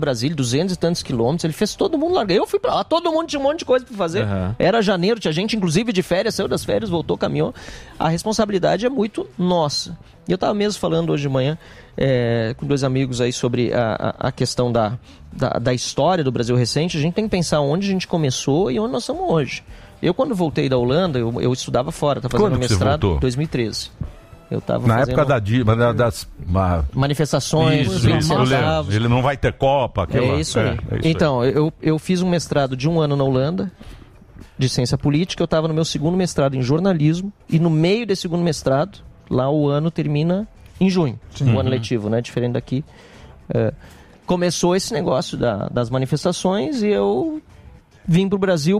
Brasília, 200 e tantos quilômetros, ele fez todo mundo largar. Eu fui pra lá, todo mundo tinha um monte de coisa pra fazer. Era janeiro, tinha gente inclusive de férias, saiu das férias, voltou, caminhou. A responsabilidade é muito nossa. E eu estava mesmo falando hoje de manhã com 2 amigos aí sobre a questão da história do Brasil recente. A gente tem que pensar onde a gente começou e onde nós estamos hoje. Eu, quando voltei da Holanda, eu estudava fora, estava fazendo mestrado em 2013. Eu tava na época das manifestações, ele não vai ter Copa. É isso aí. Então, eu fiz um mestrado de 1 ano na Holanda, de ciência política. Eu estava no meu segundo mestrado em jornalismo, e no meio desse segundo mestrado, lá o ano termina em junho, o ano letivo, né? Diferente daqui. Começou esse negócio das manifestações e eu vim para o Brasil